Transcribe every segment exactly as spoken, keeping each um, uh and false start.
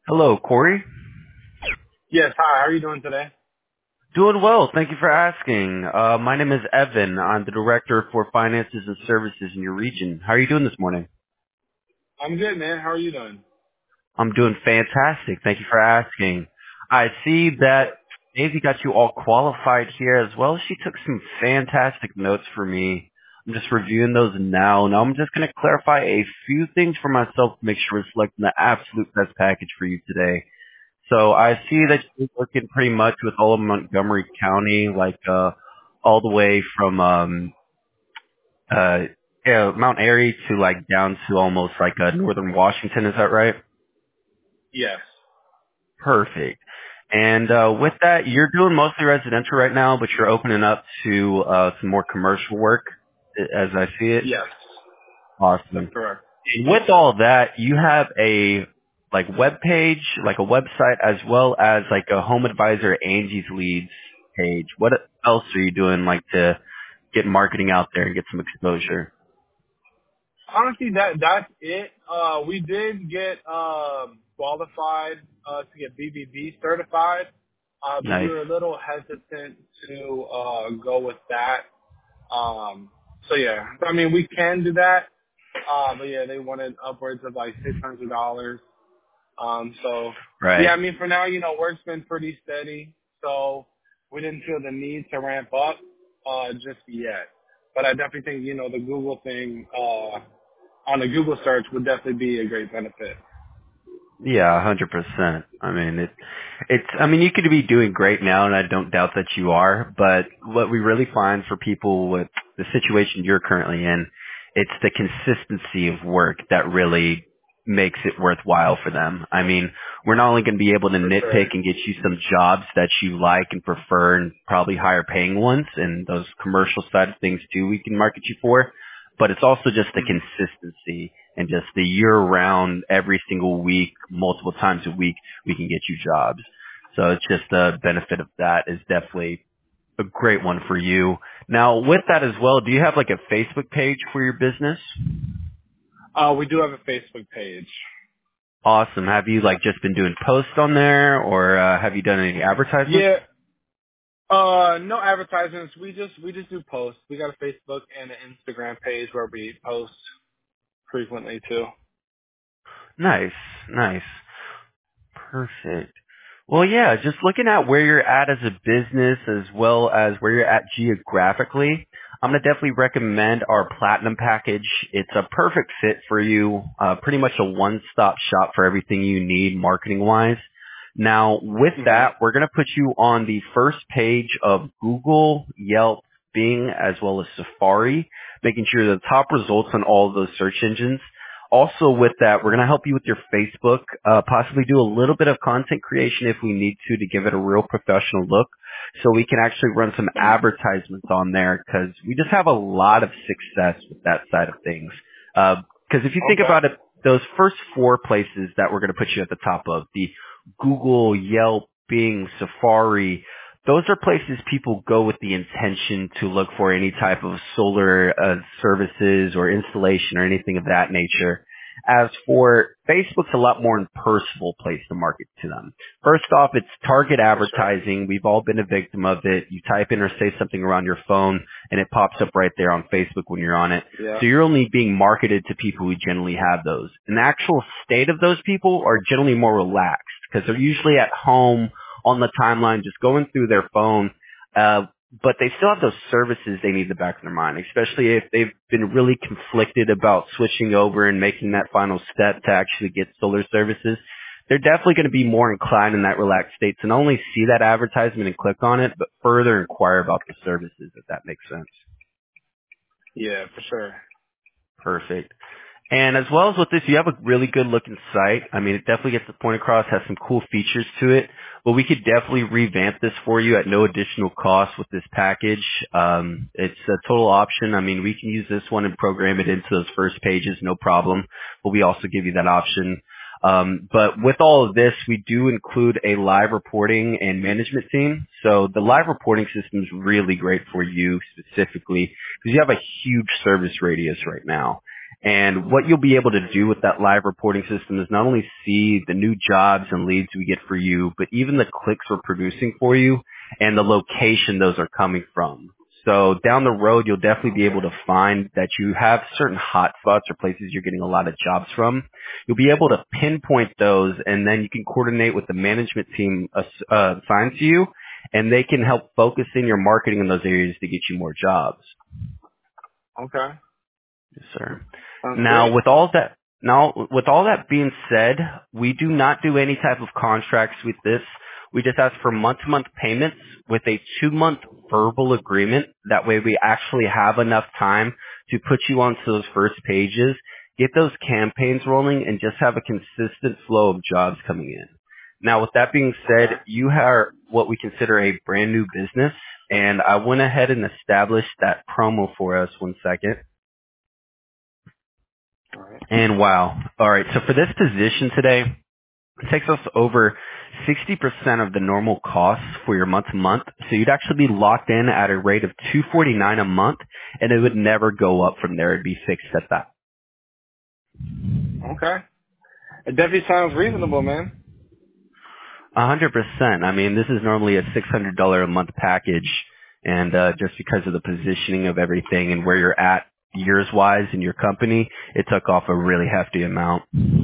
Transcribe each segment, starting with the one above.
Hello, Corey. Yes, hi. How are you doing today? Doing well. Thank you for asking. Uh, my name is Evan. I'm the director for finances and services in your region. How are you doing this morning? I'm good, man. How are you doing? I'm doing fantastic. Thank you for asking. I see that Daisy got you all qualified here as well. She took some fantastic notes for me. I'm just reviewing those now. Now I'm just going to clarify a few things for myself to make sure we're selecting the absolute best package for you today. So I see that you're working pretty much with all of Montgomery County, like uh all the way from um uh yeah, Mount Airy to like down to almost like uh, northern Washington. Is that right? Yes. Perfect. And uh with that, you're doing mostly residential right now, but you're opening up to uh some more commercial work, as I see it. Yes. That's Awesome. correct. With all that, you have a like web page, like a website, as well as like a home advisor Angie's Leads page. What else are you doing like to get marketing out there and get some exposure? Honestly, that that's it. Uh, we did get um, qualified uh, to get B B B certified, uh, but we Nice. were a little hesitant to uh, go with that. Um, so yeah, I mean, we can do that, uh, but yeah, they wanted upwards of like six hundred dollars. Um, so yeah, Right. I mean, for now, you know, work's been pretty steady, so we didn't feel the need to ramp up uh, just yet. But I definitely think, you know, the Google thing uh, on the Google search would definitely be a great benefit. Yeah, a hundred percent. I mean, it, it's, I mean, you could be doing great now, and I don't doubt that you are, but what we really find for people with the situation you're currently in, it's the consistency of work that really makes it worthwhile for them. I mean, we're not only going to be able to For nitpick sure. and get you some jobs that you like and prefer and probably higher paying ones, and those commercial side of things too we can market you for, but it's also just the Mhm. consistency and just the year round, every single week, multiple times a week, we can get you jobs. So it's just the benefit of that is definitely a great one for you. Now with that as well, do you have like a Facebook page for your business? Uh, we do have a Facebook page. Awesome. Have you like just been doing posts on there or uh, have you done any advertisements? Yeah. Uh, no advertisements. We just we just do posts. We got a Facebook and an Instagram page where we post frequently too. Nice. Nice. Perfect. Well, yeah, just looking at where you're at as a business as well as where you're at geographically, I'm going to definitely recommend our Platinum package. It's a perfect fit for you, uh, pretty much a one-stop shop for everything you need marketing-wise. Now, with hmm that, we're going to put you on the first page of Google, Yelp, Bing, as well as Safari, making sure the top results on all of those search engines. Also with that, we're going to help you with your Facebook, uh, possibly do a little bit of content creation if we need to to give it a real professional look so we can actually run some advertisements on there because we just have a lot of success with that side of things. Because if you think Okay. about it, those first four places that we're going to put you at the top of, the Google, Yelp, Bing, Safari, those are places people go with the intention to look for any type of solar uh, services or installation or anything of that nature. As for Facebook's a lot more impersonal place to market to them. First off, it's target For sure. advertising. We've all been a victim of it. You type in or say something around your phone and it pops up right there on Facebook when you're on it. Yeah. So you're only being marketed to people who generally have those. And the actual state of those people are generally more relaxed because they're usually at home on the timeline, just going through their phone. Uh, but they still have those services they need in the back of their mind, especially if they've been really conflicted about switching over and making that final step to actually get solar services. They're definitely going to be more inclined in that relaxed state to not only see that advertisement and click on it, but further inquire about the services, if that makes sense. Yeah, for sure. Perfect. And as well as with this, you have a really good looking site. I mean, it definitely gets the point across, has some cool features to it, but we could definitely revamp this for you at no additional cost with this package. Um, it's a total option. I mean, we can use this one and program it into those first pages, no problem, but we also give you that option. Um, but with all of this, we do include a live reporting and management team. So the live reporting system is really great for you specifically because you have a huge service radius right now. And what you'll be able to do with that live reporting system is not only see the new jobs and leads we get for you, but even the clicks we're producing for you and the location those are coming from. So down the road, you'll definitely be able to find that you have certain hot spots or places you're getting a lot of jobs from. You'll be able to pinpoint those, and then you can coordinate with the management team uh, assigned to you, and they can help focus in your marketing in those areas to get you more jobs. Okay. Yes, sir. Sounds Now, great. with all that, now with all that being said, we do not do any type of contracts with this. We just ask for month-to-month payments with a two-month verbal agreement. That way, we actually have enough time to put you onto those first pages, get those campaigns rolling, and just have a consistent flow of jobs coming in. Now, with that being Okay. said, you are what we consider a brand new business, and I went ahead and established that promo for us. One second. All right. And wow. All right. So for this position today, it takes us over sixty percent of the normal costs for your month to month. So you'd actually be locked in at a rate of two forty-nine a month, and it would never go up from there. It'd be fixed at that. Okay. It definitely sounds reasonable, man. A hundred percent. I mean, this is normally a six hundred dollar a month package, and uh, just because of the positioning of everything and where you're at years wise in your company, it took off a really hefty amount.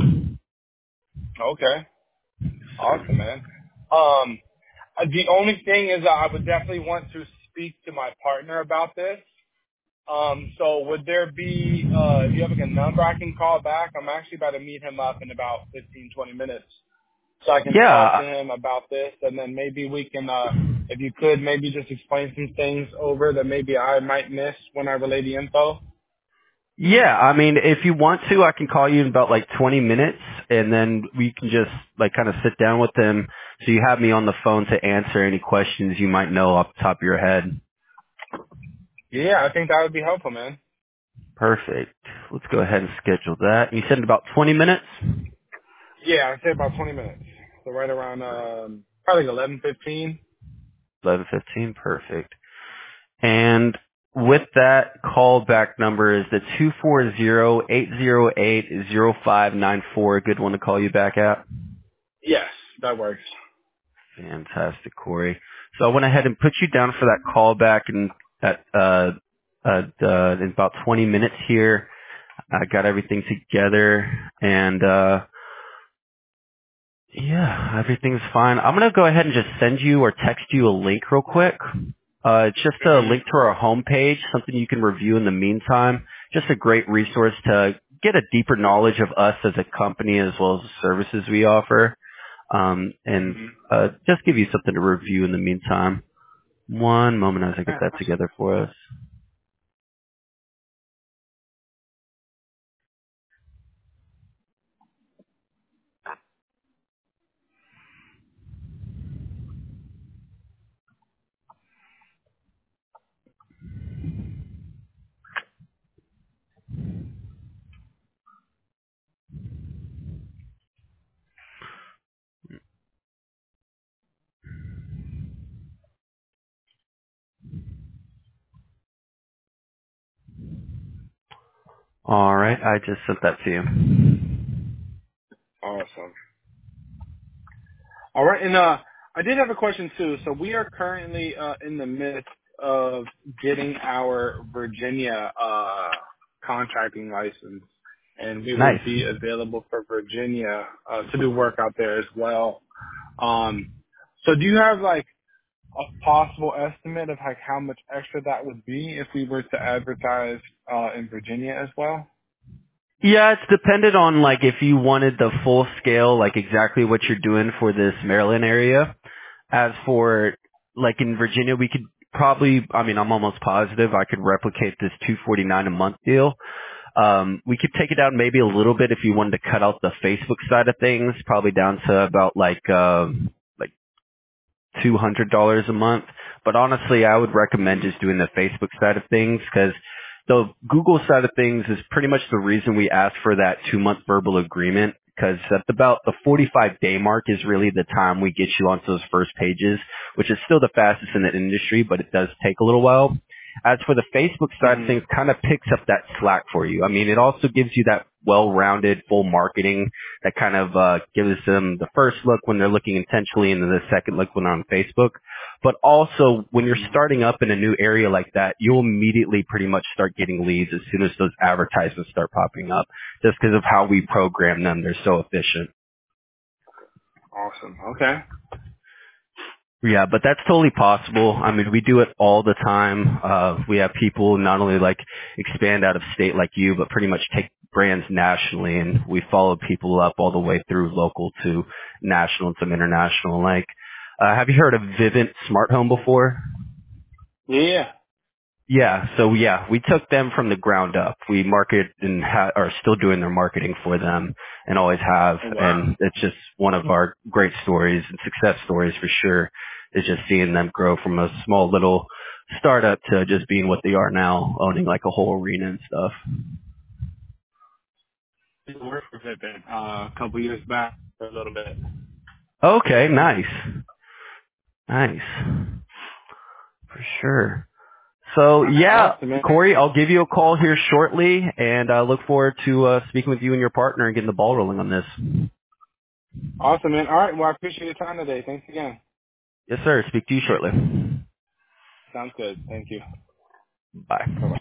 Okay. So, Awesome, man. Um, uh, the only thing is that I would definitely want to speak to my partner about this. Um, so would there be, uh, do you have like a number I can call back? I'm actually about to meet him up in about fifteen, twenty minutes. So I can talk to yeah, him about this, and then maybe we can, uh, if you could, maybe just explain some things over that maybe I might miss when I relay the info. yeah. I mean, if you want to, I can call you in about like twenty minutes, and then we can just like kind of sit down with them. So you have me on the phone to answer any questions you might know off the top of your head. Yeah, I think that would be helpful, man. Perfect. Let's go ahead and schedule that. You said in about twenty minutes? Yeah, I'd say about twenty minutes. So right around, um, probably eleven fifteen. eleven fifteen. Perfect. And with that callback number is the two four zero, eight zero eight, zero five nine four. A good one to call you back at? Yes, that works. Fantastic, Corey. So I went ahead and put you down for that callback in, at, uh, uh, uh, in about twenty minutes here. I got everything together, and uh yeah, everything's fine. I'm gonna go ahead and just send you or text you a link real quick. Uh, it's just a hmm link to our homepage, something you can review in the meantime. Just a great resource to get a deeper knowledge of us as a company as well as the services we offer, um, and hmm uh, just give you something to review in the meantime. One moment as I get Yeah, that awesome. together for us. All right, I just sent that to you. Awesome. All right, and uh, I did have a question too. So we are currently uh, in the midst of getting our Virginia uh, contracting license, and we will Nice. be available for Virginia uh, to do work out there as well. Um, so do you have like a possible estimate of like how much extra that would be if we were to advertise uh, in Virginia as well? Yeah, it's dependent on like if you wanted the full scale, like exactly what you're doing for this Maryland area. As for like in Virginia, we could probably, I mean, I'm almost positive I could replicate this two forty-nine a month deal. Um, we could take it down maybe a little bit if you wanted to cut out the Facebook side of things, probably down to about like um, like two hundred dollars a month. But honestly, I would recommend just doing the Facebook side of things because the Google side of things is pretty much the reason we ask for that two-month verbal agreement because at about the forty-five day mark is really the time we get you onto those first pages, which is still the fastest in the industry, but it does take a little while. As for the Facebook side of Mhm. things, kind of picks up that slack for you. I mean, it also gives you that well-rounded full marketing that kind of uh, gives them the first look when they're looking intentionally and then the second look when they're on Facebook. But also, when you're Mhm. starting up in a new area like that, you'll immediately pretty much start getting leads as soon as those advertisements start popping up, just because of how we program them. They're so efficient. Awesome. Okay. Yeah, but that's totally possible. I mean, we do it all the time. Uh, we have people not only like expand out of state like you, but pretty much take brands nationally, and we follow people up all the way through local to national and some international. Like, uh, have you heard of Vivint Smart Home before? Yeah. Yeah, so yeah, we took them from the ground up. We market and ha- are still doing their marketing for them and always have. Oh, wow. And it's just one of our great stories and success stories for sure is just seeing them grow from a small little startup to just being what they are now, owning like a whole arena and stuff. I worked for Vipin uh, a couple years back for a little bit. Okay, nice. Nice. For sure. So All right, yeah, awesome, man. Corey, I'll give you a call here shortly and I look forward to uh, speaking with you and your partner and getting the ball rolling on this. Awesome, man. All right. Well, I appreciate your time today. Thanks again. Yes, sir. Speak to you shortly. Sounds good. Thank you. Bye. Bye-bye.